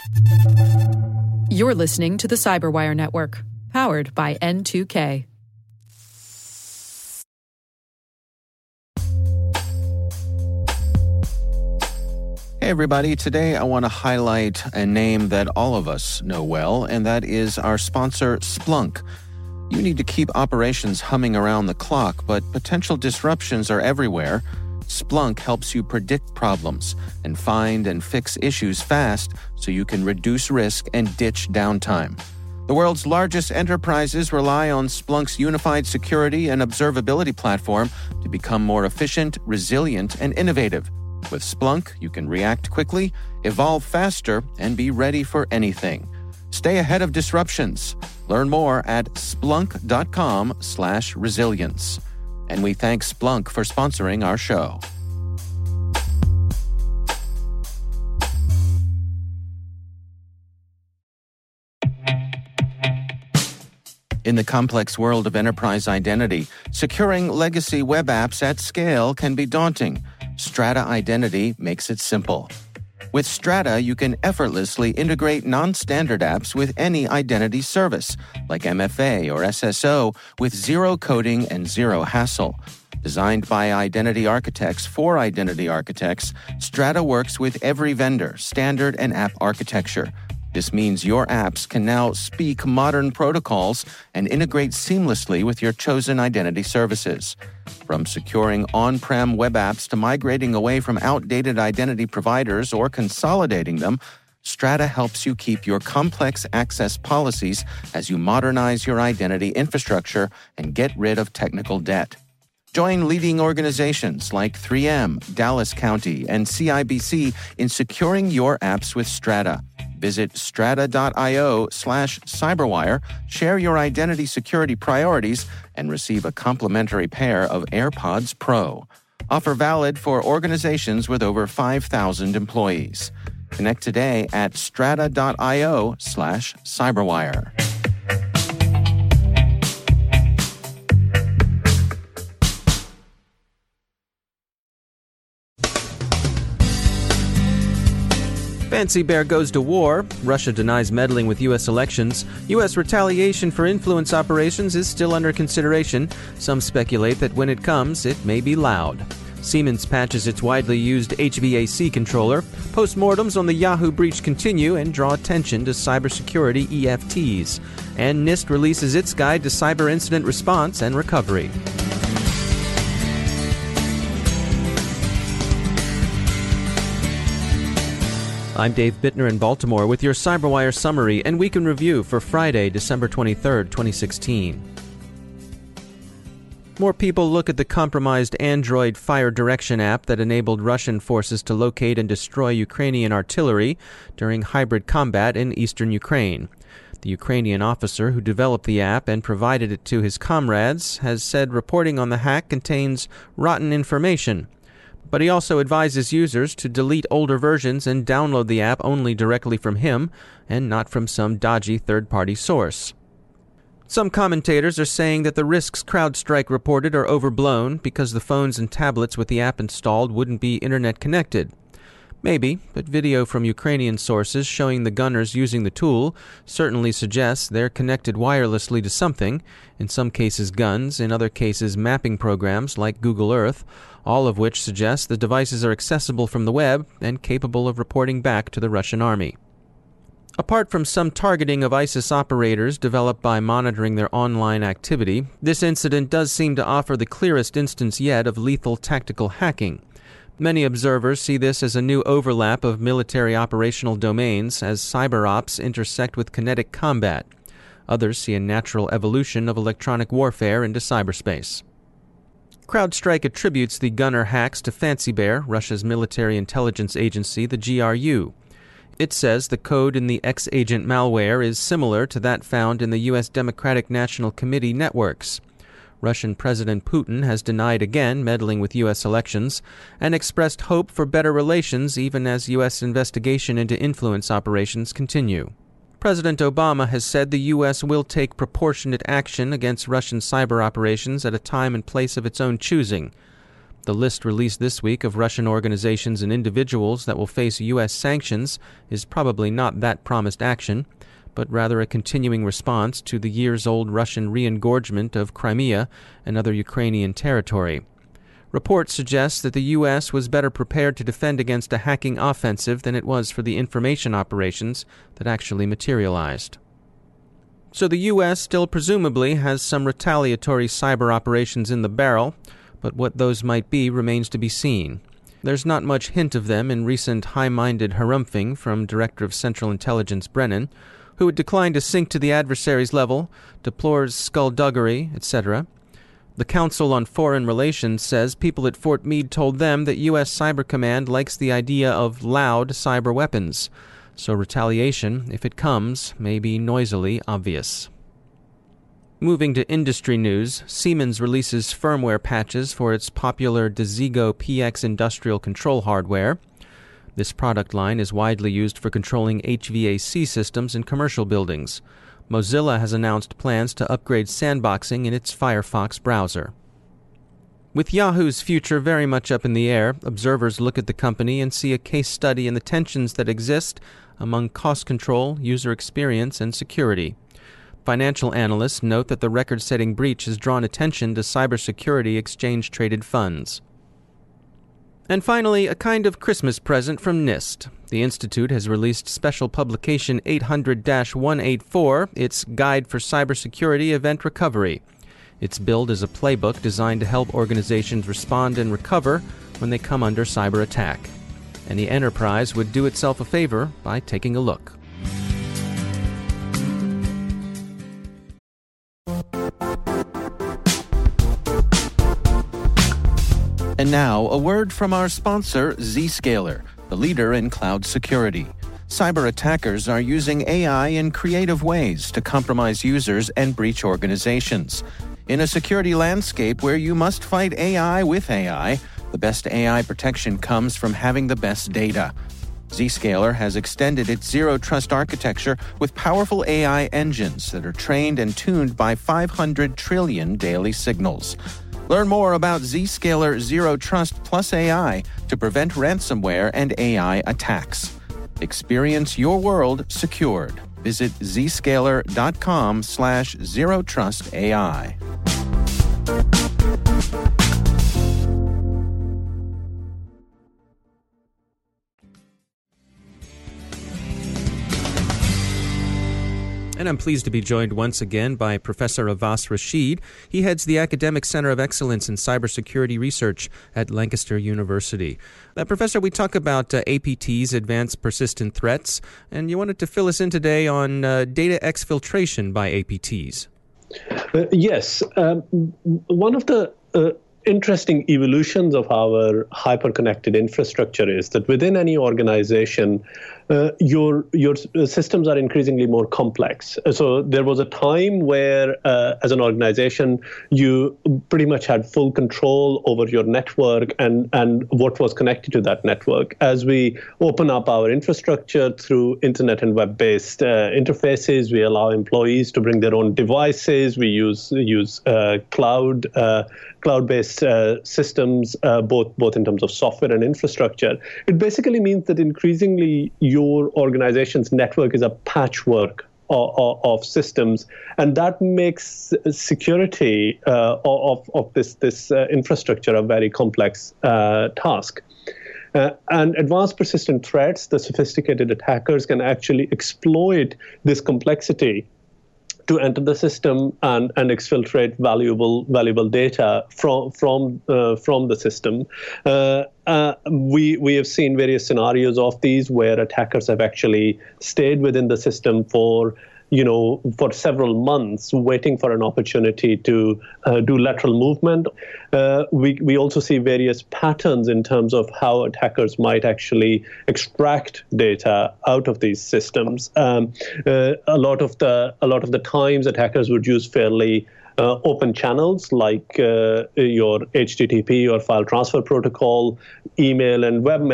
You're listening to the Cyberwire Network, powered by N2K. Hey everybody, today I want to highlight a name that all of us know well, and that is our sponsor, Splunk. You need to keep operations humming around the clock, but potential disruptions are everywhere. Splunk helps you predict problems and find and fix issues fast so you can reduce risk and ditch downtime. The world's largest enterprises rely on Splunk's unified security and observability platform to become more efficient, resilient, and innovative. With Splunk, you can react quickly, evolve faster, and be ready for anything. Stay ahead of disruptions. Learn more at splunk.com/resilience. And we thank Splunk for sponsoring our show. In the complex world of enterprise identity, securing legacy web apps at scale can be daunting. Strata Identity makes it simple. With Strata, you can effortlessly integrate non-standard apps with any identity service, like MFA or SSO, with zero coding and zero hassle. Designed by identity architects for identity architects, Strata works with every vendor, standard, and app architecture. This means your apps can now speak modern protocols and integrate seamlessly with your chosen identity services. From securing on-prem web apps to migrating away from outdated identity providers or consolidating them, Strata helps you keep your complex access policies as you modernize your identity infrastructure and get rid of technical debt. Join leading organizations like 3M, Dallas County, and CIBC in securing your apps with Strata. Visit strata.io/cyberwire, share your identity security priorities, and receive a complimentary pair of AirPods Pro. Offer valid for organizations with over 5,000 employees. Connect today at strata.io/cyberwire. Fancy Bear goes to war. Russia denies meddling with U.S. elections. U.S. retaliation for influence operations is still under consideration. Some speculate that when it comes, it may be loud. Siemens patches its widely used HVAC controller. Postmortems on the Yahoo breach continue and draw attention to cybersecurity EFTs. And NIST releases its guide to cyber incident response and recovery. I'm Dave Bittner in Baltimore with your CyberWire summary and week in review for Friday, December 23, 2016. More people look at the compromised Android Fire Direction app that enabled Russian forces to locate and destroy Ukrainian artillery during hybrid combat in eastern Ukraine. The Ukrainian officer who developed the app and provided it to his comrades has said reporting on the hack contains rotten information. But he also advises users to delete older versions and download the app only directly from him and not from some dodgy third-party source. Some commentators are saying that the risks CrowdStrike reported are overblown because the phones and tablets with the app installed wouldn't be internet connected. Maybe, but video from Ukrainian sources showing the gunners using the tool certainly suggests they're connected wirelessly to something, in some cases guns, in other cases mapping programs like Google Earth, all of which suggest the devices are accessible from the web and capable of reporting back to the Russian army. Apart from some targeting of ISIS operators developed by monitoring their online activity, this incident does seem to offer the clearest instance yet of lethal tactical hacking. Many observers see this as a new overlap of military operational domains as cyber ops intersect with kinetic combat. Others see a natural evolution of electronic warfare into cyberspace. CrowdStrike attributes the gunner hacks to Fancy Bear, Russia's military intelligence agency, the GRU. It says the code in the X-Agent malware is similar to that found in the U.S. Democratic National Committee networks. Russian President Putin has denied again meddling with U.S. elections and expressed hope for better relations even as U.S. investigation into influence operations continue. President Obama has said the U.S. will take proportionate action against Russian cyber operations at a time and place of its own choosing. The list released this week of Russian organizations and individuals that will face U.S. sanctions is probably not that promised action, but rather a continuing response to the years-old Russian re-engorgement of Crimea and other Ukrainian territory. Reports suggest that the U.S. was better prepared to defend against a hacking offensive than it was for the information operations that actually materialized. So the U.S. still presumably has some retaliatory cyber operations in the barrel, but what those might be remains to be seen. There's not much hint of them in recent high-minded harumphing from Director of Central Intelligence Brennan, who would decline to sink to the adversary's level, deplores skullduggery, etc. The Council on Foreign Relations says people at Fort Meade told them that U.S. Cyber Command likes the idea of loud cyber weapons, so retaliation, if it comes, may be noisily obvious. Moving to industry news, Siemens releases firmware patches for its popular Desigo PX industrial control hardware. This product line is widely used for controlling HVAC systems in commercial buildings. Mozilla has announced plans to upgrade sandboxing in its Firefox browser. With Yahoo's future very much up in the air, observers look at the company and see a case study in the tensions that exist among cost control, user experience, and security. Financial analysts note that the record-setting breach has drawn attention to cybersecurity exchange-traded funds. And finally, a kind of Christmas present from NIST. The Institute has released special publication 800-184, its Guide for Cybersecurity Event Recovery. It's billed as a playbook designed to help organizations respond and recover when they come under cyber attack. Any enterprise would do itself a favor by taking a look. And now, a word from our sponsor, Zscaler, the leader in cloud security. Cyber attackers are using AI in creative ways to compromise users and breach organizations. In a security landscape where you must fight AI with AI, the best AI protection comes from having the best data. Zscaler has extended its zero-trust architecture with powerful AI engines that are trained and tuned by 500 trillion daily signals. Learn more about Zscaler Zero Trust Plus AI to prevent ransomware and AI attacks. Experience your world secured. Visit zscaler.com/zerotrustai. And I'm pleased to be joined once again by Professor Abbas Rashid. He heads the Academic Center of Excellence in Cybersecurity Research at Lancaster University. Professor, we talk about APTs, Advanced Persistent Threats, and you wanted to fill us in today on data exfiltration by APTs. Yes. One of the interesting evolutions of our hyper-connected infrastructure is that within any organization, your systems are increasingly more complex. So there was a time where, as an organization, you pretty much had full control over your network and what was connected to that network. As we open up our infrastructure through internet and web-based interfaces, we allow employees to bring their own devices. We use cloud-based systems, both in terms of software and infrastructure. It basically means that increasingly your organization's network is a patchwork of systems, and that makes security of this infrastructure a very complex task. And advanced persistent threats, the sophisticated attackers can actually exploit this complexity to enter the system and exfiltrate valuable data from the system. We have seen various scenarios of these where attackers have actually stayed within the system for several months, waiting for an opportunity to do lateral movement. We also see various patterns in terms of how attackers might actually extract data out of these systems. A lot of the times, attackers would use fairly open channels like your HTTP or file transfer protocol, email, and webmail.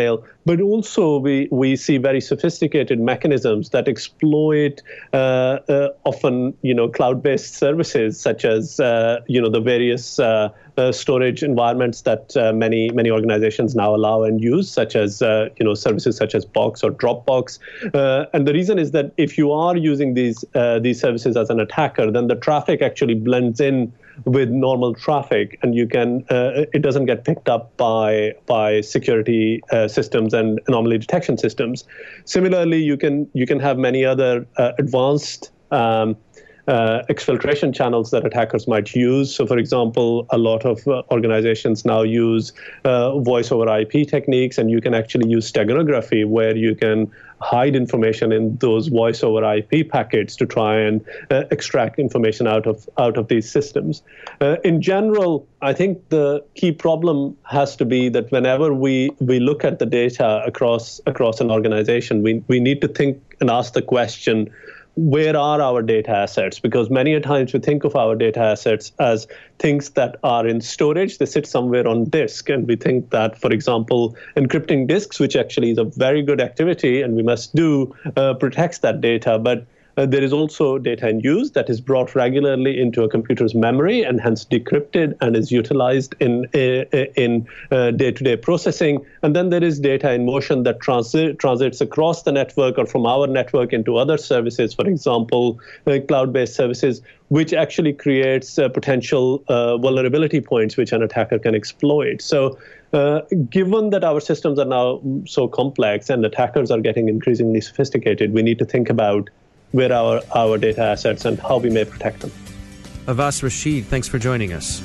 but also we see very sophisticated mechanisms that exploit often cloud-based services such as the various storage environments that many organizations now allow and use, such as services such as Box or Dropbox. And the reason is that if you are using these services as an attacker, then the traffic actually blends in with normal traffic, and it doesn't get picked up by security systems and anomaly detection systems. Similarly, you can have many other advanced exfiltration channels that attackers might use. So, for example, a lot of organizations now use voice over IP techniques, and you can actually use steganography, where you can hide information in those voice over IP packets to try and extract information out of these systems. In general, I think the key problem has to be that whenever we look at the data across an organization, we need to think and ask the question, where are our data assets? Because many a times we think of our data assets as things that are in storage. They sit somewhere on disk. And we think that, for example, encrypting disks, which actually is a very good activity and we must do, protects that data. But there is also data in use that is brought regularly into a computer's memory and hence decrypted and is utilized in day-to-day processing. And then there is data in motion that transits across the network or from our network into other services, for example, cloud-based services, which actually creates potential vulnerability points which an attacker can exploit. So given that our systems are now so complex and attackers are getting increasingly sophisticated, we need to think about where our data assets and how we may protect them. Avas Rashid, thanks for joining us.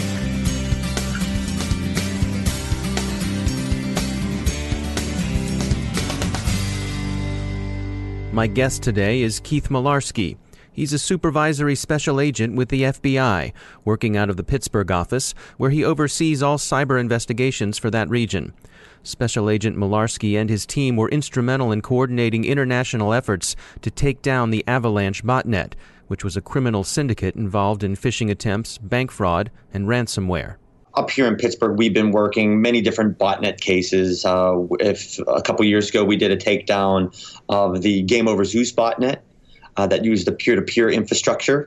My guest today is Keith Mularski. He's a supervisory special agent with the FBI, working out of the Pittsburgh office, where he oversees all cyber investigations for that region. Special Agent Mularski and his team were instrumental in coordinating international efforts to take down the Avalanche botnet, which was a criminal syndicate involved in phishing attempts, bank fraud, and ransomware. Up here in Pittsburgh, we've been working many different botnet cases. If a couple years ago, we did a takedown of the Game Over Zeus botnet that used the peer-to-peer infrastructure.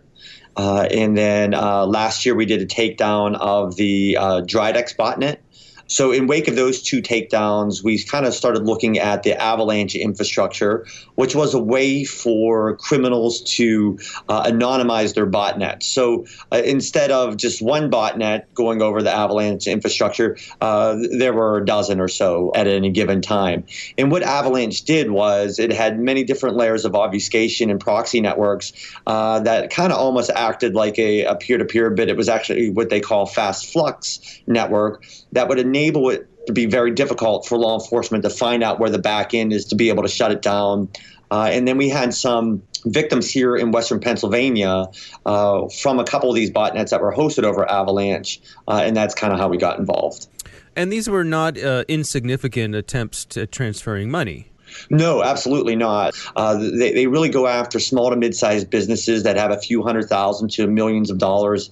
And then last year, we did a takedown of the Dridex botnet. So in wake of those two takedowns, we kind of started looking at the Avalanche infrastructure, which was a way for criminals to anonymize their botnets. So instead of just one botnet going over the Avalanche infrastructure, there were a dozen or so at any given time. And what Avalanche did was it had many different layers of obfuscation and proxy networks that kind of almost acted like a peer-to-peer, but it was actually what they call fast flux network that would enable it to be very difficult for law enforcement to find out where the back end is to be able to shut it down. And then we had some victims here in Western Pennsylvania from a couple of these botnets that were hosted over Avalanche, and that's kind of how we got involved. And these were not insignificant attempts at transferring money. No, absolutely not. They really go after small to mid-sized businesses that have a few $100,000 to millions of dollars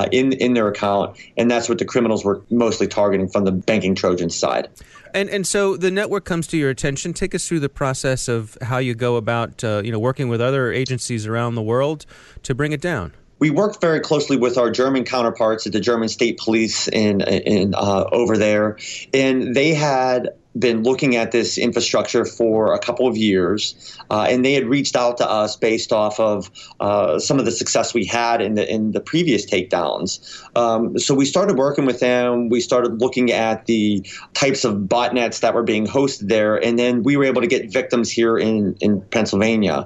in their account, and that's what the criminals were mostly targeting from the banking Trojan side. And so the network comes to your attention. Take us through the process of how you go about working with other agencies around the world to bring it down. We worked very closely with our German counterparts at the German State Police in over there, and they had been looking at this infrastructure for a couple of years, and they had reached out to us based off of some of the success we had in the previous takedowns. So we started working with them. We started looking at the types of botnets that were being hosted there, and then we were able to get victims here in Pennsylvania.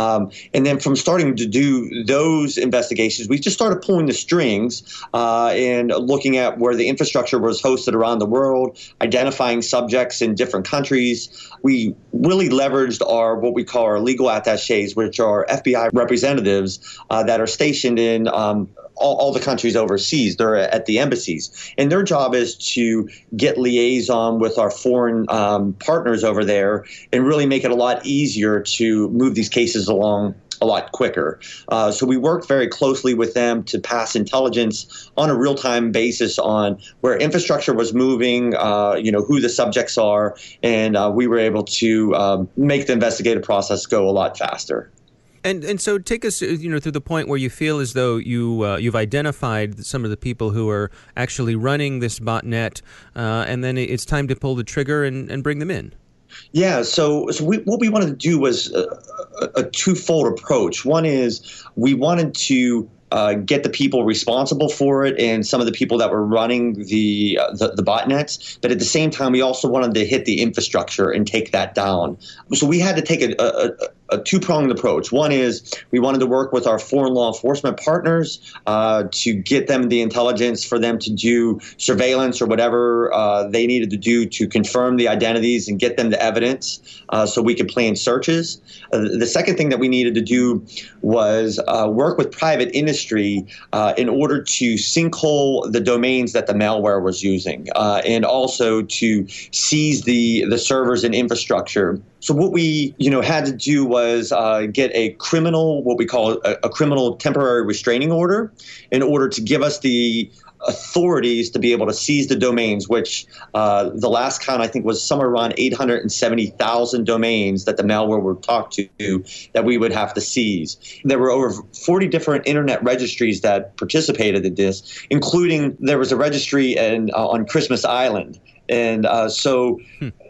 And then from starting to do those investigations, we just started pulling the strings and looking at where the infrastructure was hosted around the world, identifying subjects in different countries. We really leveraged what we call our legal attachés, which are FBI representatives that are stationed in all the countries overseas. They're at the embassies. And their job is to get liaison with our foreign partners over there and really make it a lot easier to move these cases along a lot quicker. So we worked very closely with them to pass intelligence on a real-time basis on where infrastructure was moving, who the subjects are, and we were able to make the investigative process go a lot faster. And so take us, through the point where you feel as though you've identified some of the people who are actually running this botnet, and then it's time to pull the trigger and bring them in. Yeah, so what we wanted to do was a twofold approach. One is we wanted to get the people responsible for it and some of the people that were running the botnets. But at the same time, we also wanted to hit the infrastructure and take that down. So we had to take a two-pronged approach. One is we wanted to work with our foreign law enforcement partners to get them the intelligence for them to do surveillance or whatever they needed to do to confirm the identities and get them the evidence so we could plan searches. The second thing that we needed to do was work with private industry in order to sinkhole the domains that the malware was using and also to seize the servers and infrastructure. So what we, had to do was get a criminal, what we call a criminal temporary restraining order, in order to give us the authorities to be able to seize the domains, which the last count I think was somewhere around 870,000 domains that the malware would talk to that we would have to seize. There were over 40 different internet registries that participated in this, including there was a registry on Christmas Island. And so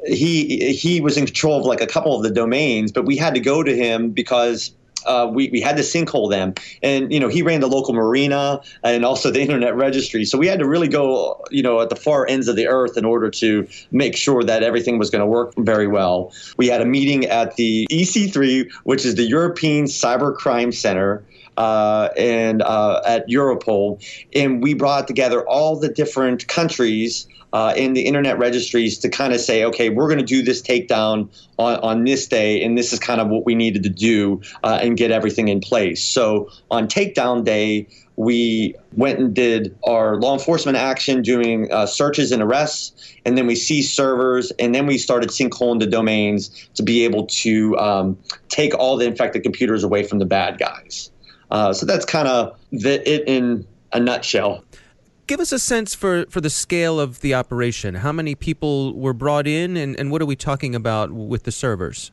he was in control of like a couple of the domains, but we had to go to him because we had to sinkhole them. And, he ran the local marina and also the internet registry. So we had to really go, at the far ends of the earth in order to make sure that everything was going to work very well. We had a meeting at the EC3, which is the European Cybercrime Center, and at Europol. And we brought together all the different countries in the internet registries to kind of say, okay, we're going to do this takedown on this day, and this is kind of what we needed to do and get everything in place. So on takedown day, we went and did our law enforcement action doing searches and arrests, and then we seized servers, and then we started sinkholing the domains to be able to take all the infected computers away from the bad guys. So that's kind of it in a nutshell. Give us a sense for the scale of the operation. How many people were brought in, and what are we talking about with the servers?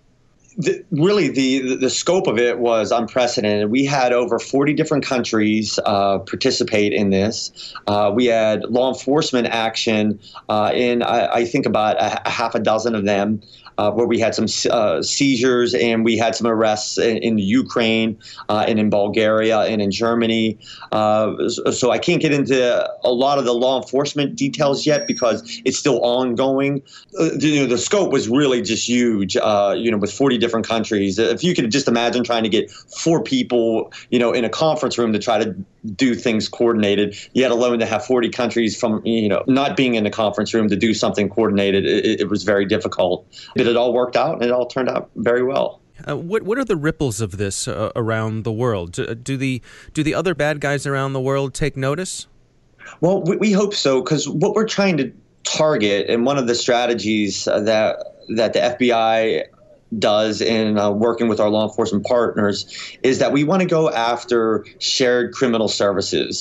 The scope of it was unprecedented. We had over 40 different countries participate in this. We had law enforcement action in, I think, about a half a dozen of them. Where we had some seizures and we had some arrests in Ukraine and in Bulgaria and in Germany. So I can't get into a lot of the law enforcement details yet because it's still ongoing. The scope was really just huge, with 40 different countries. If you could just imagine trying to get 4 people, in a conference room to try to do things coordinated, yet alone to have 40 countries from, not being in the conference room to do something coordinated, it was very difficult. But it all worked out, and it all turned out very well. What are the ripples of this around the world? Do the other bad guys around the world take notice? Well, we hope so, because what we're trying to target, and one of the strategies that the FBI does in working with our law enforcement partners, is that we want to go after shared criminal services.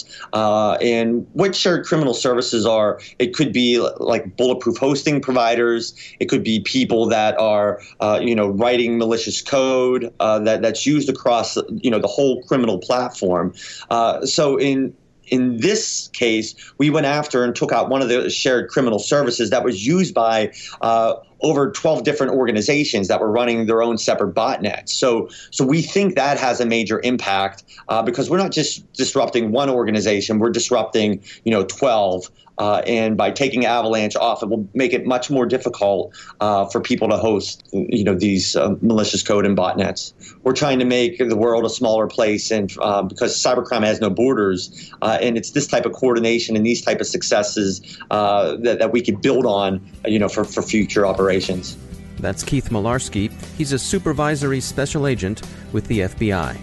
And what shared criminal services are, it could be like bulletproof hosting providers. It could be people that are, writing malicious code that's used across, the whole criminal platform. So in this case, we went after and took out one of the shared criminal services that was used by over 12 different organizations that were running their own separate botnets. So we think that has a major impact because we're not just disrupting one organization, we're disrupting 12. And by taking Avalanche off, it will make it much more difficult for people to host, these malicious code and botnets. We're trying to make the world a smaller place, and because cybercrime has no borders, and it's this type of coordination and these type of successes that we could build on, for future operations. That's Keith Malarski. He's a supervisory special agent with the FBI.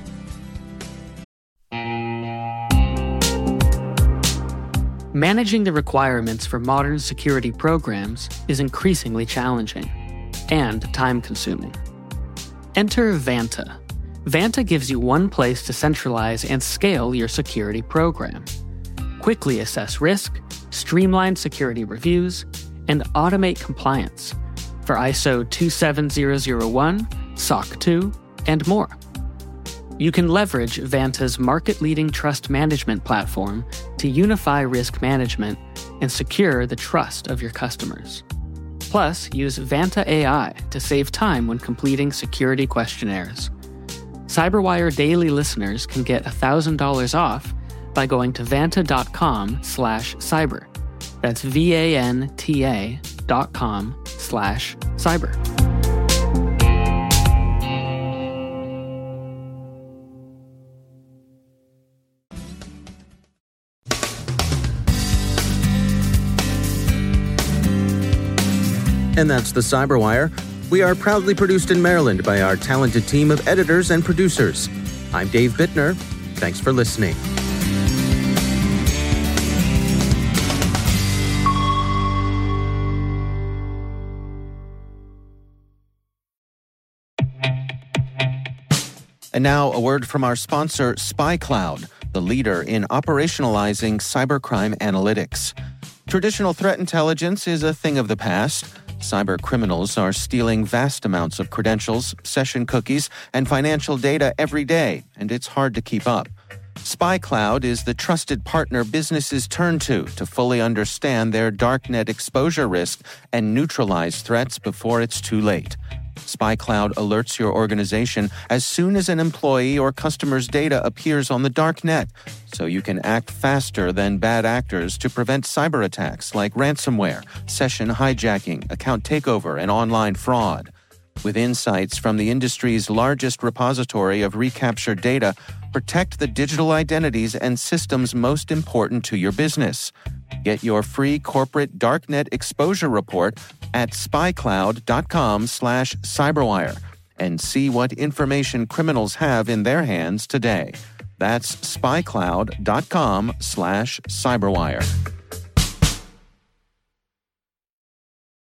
Managing the requirements for modern security programs is increasingly challenging and time-consuming. Enter Vanta, Vanta gives you one place to centralize and scale your security program. Quickly assess risk, streamline security reviews, and automate compliance for ISO 27001, SOC 2, and more. You can leverage Vanta's market-leading trust management platform to unify risk management and secure the trust of your customers. Plus, use Vanta AI to save time when completing security questionnaires. CyberWire Daily listeners can get $1,000 off by going to vanta.com/cyber. That's vanta.com/cyber. And that's the CyberWire. We are proudly produced in Maryland by our talented team of editors and producers. I'm Dave Bittner. Thanks for listening. And now, a word from our sponsor, SpyCloud, the leader in operationalizing cybercrime analytics. Traditional threat intelligence is a thing of the past. Cyber criminals are stealing vast amounts of credentials, session cookies, and financial data every day, and it's hard to keep up. SpyCloud is the trusted partner businesses turn to fully understand their darknet exposure risk and neutralize threats before it's too late. SpyCloud alerts your organization as soon as an employee or customer's data appears on the dark net, so you can act faster than bad actors to prevent cyber attacks like ransomware, session hijacking, account takeover, and online fraud. With insights from the industry's largest repository of recaptured data, protect the digital identities and systems most important to your business. Get your free corporate darknet exposure report at spycloud.com/cyberwire and see what information criminals have in their hands today. That's spycloud.com/cyberwire.